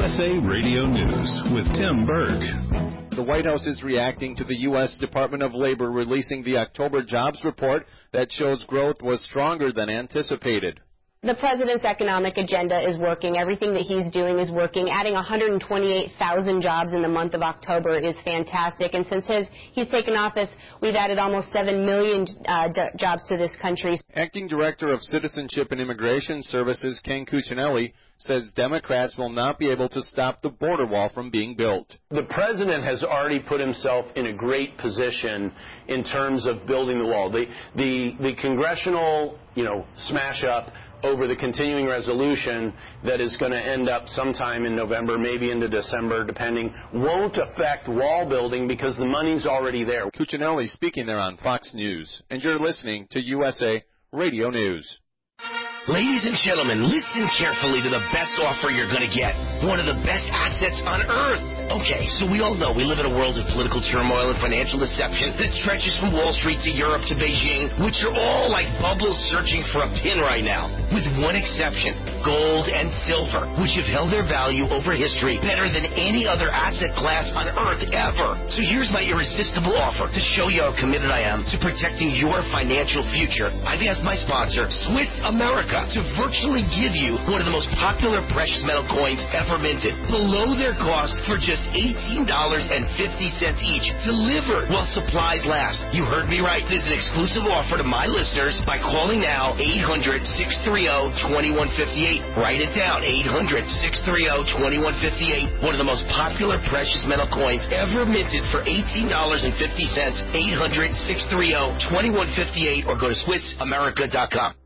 USA Radio News with Tim Berg. The White House is reacting to the U.S. Department of Labor releasing the October jobs report that shows growth was stronger than anticipated. The president's economic agenda is working. Everything that he's doing is working. Adding 128,000 jobs in the month of October is fantastic. And since he's taken office, we've added almost 7 million jobs to this country. Acting Director of Citizenship and Immigration Services, Ken Cuccinelli, says Democrats will not be able to stop the border wall from being built. The president has already put himself in a great position in terms of building the wall. The congressional, smash up over the continuing resolution that is going to end up sometime in November, maybe into December, depending, won't affect wall building because the money's already there. Cuccinelli speaking there on Fox News, and you're listening to USA Radio News. Ladies and gentlemen, listen carefully to the best offer you're going to get. One of the best assets on earth. Okay, so we all know we live in a world of political turmoil and financial deception that stretches from Wall Street to Europe to Beijing, which are all like bubbles searching for a pin right now. With one exception, gold and silver, which have held their value over history better than any other asset class on earth ever. So here's my irresistible offer to show you how committed I am to protecting your financial future. I've asked my sponsor, Swiss America, to virtually give you one of the most popular precious metal coins ever minted, below their cost for just $18.50 each, delivered while supplies last. You heard me right. This is an exclusive offer to my listeners by calling now 800-630-2158. Write it down, 800-630-2158. One of the most popular precious metal coins ever minted for $18.50, 800-630-2158, or go to SwissAmerica.com.